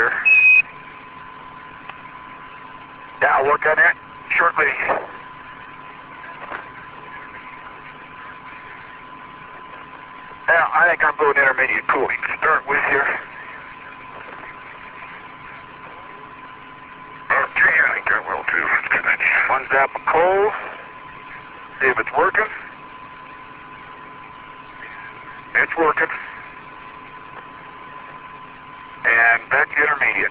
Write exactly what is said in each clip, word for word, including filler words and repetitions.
sir. Yeah, I'll work on that shortly. Yeah, I think I'm doing intermediate cooling. Start with here. Okay, I think I will too. One zap of coal. See if it's working. It's working. And back to intermediate.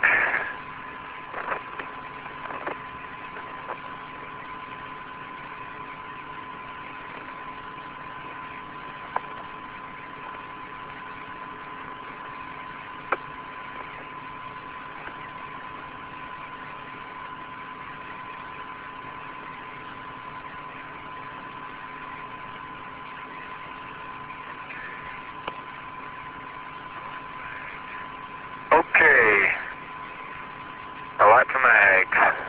Okay. I like the mag.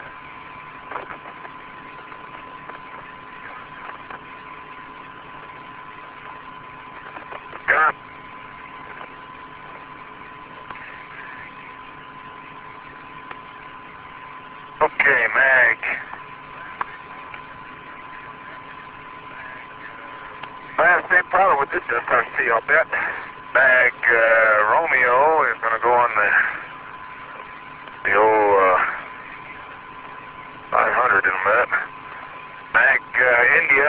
Got. Okay, mag. I have the same problem with this S R C, I'll bet. Mag uh, Romeo is going to go on the the old uh, five hundred in a minute. Mag uh, India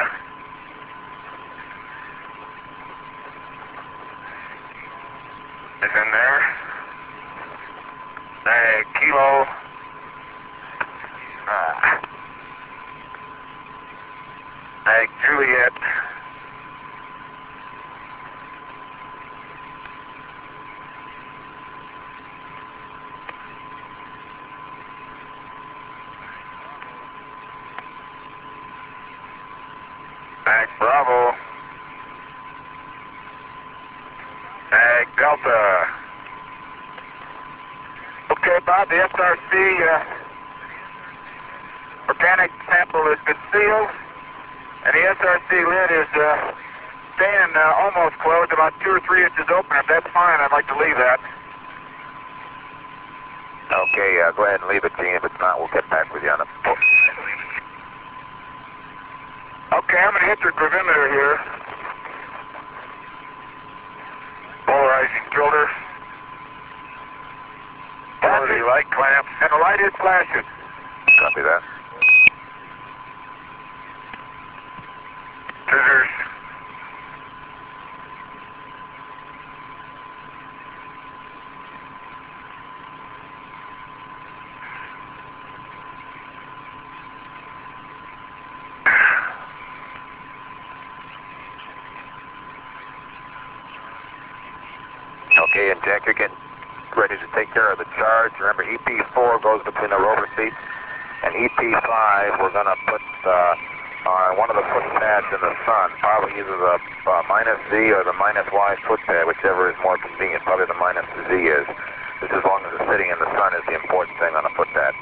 is in there. Mag Kilo. Ah. Mag Juliet. Mag Bravo. Mag Delta. Okay, Bob, the S R C uh, organic sample has been sealed, and the S R C lid is uh, staying uh, almost closed, about two or three inches open. If that's fine, I'd like to leave that. Okay, uh, go ahead and leave it, Gene. If it's not, we'll get back with you on it. Okay, I'm going to hit the gravimeter here. Polarizing filter. Quality light clamp. And the light is flashing. Copy that. Scissors. Okay, and Jack, you're getting ready to take care of the charge. Remember, E P four goes between the rover seats, and E P five we're going to put uh, on one of the foot pads in the sun, probably either the uh, minus Z or the minus Y foot pad, whichever is more convenient. Probably the minus Z is. Just as long as it's sitting in the sun is the important thing on a foot pad.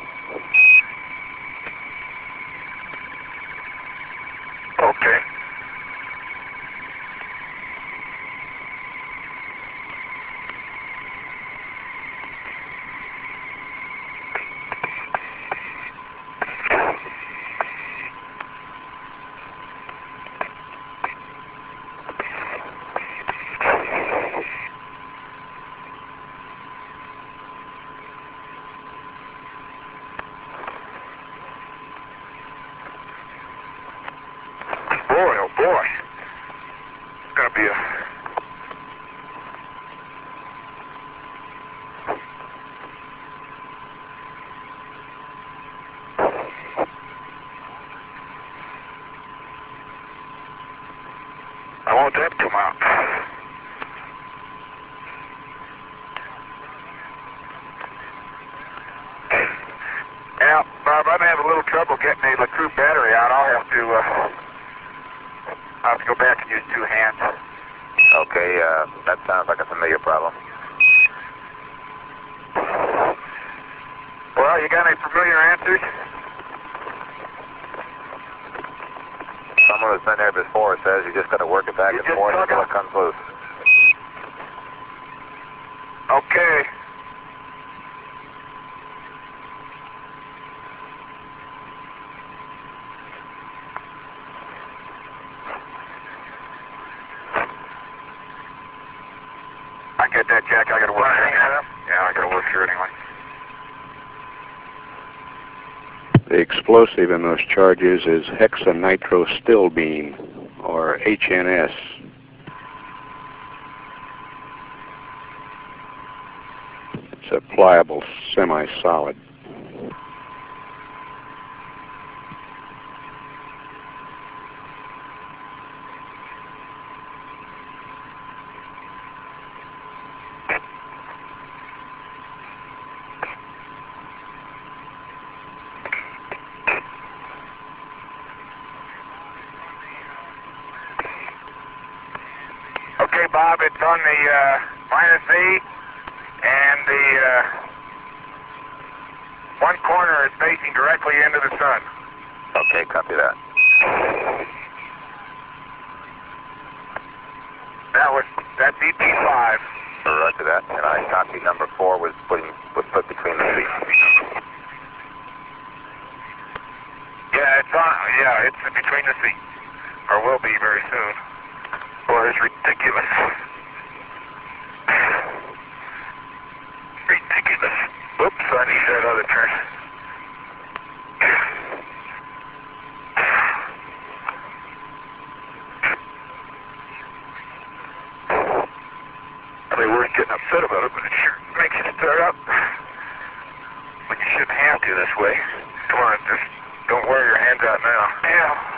Okay. Boy, oh boy. It's going to be a... I want that to come out. Yeah, Bob, I'm having a little trouble getting the LeCroux battery out. I'll have to, uh, I'll have to go back and use two hands. Okay, uh, that sounds like a familiar problem. Well, you got any familiar answers? Someone who's been there before says you just got to work it back You and just forth tug until it. it comes loose. Okay. get that, Jack. I gotta work here. Yeah, I gotta work here anyway. The explosive in those charges is hexanitrostilbene, or H N S. It's a pliable semi-solid. Okay, Bob, it's on the uh, minus V, and the uh, one corner is facing directly into the sun. Okay, copy that. That was, that's E P five. Roger that. And I copy number four was putting was put between the seats. Yeah, it's on, yeah, it's between the seats, or will be very soon. Boy, it's ridiculous. Ridiculous. Oops, I need that other turn. They weren't getting upset about it, but it sure makes you start up when you shouldn't have to this way. Come on, just don't wear your hands out now. Yeah.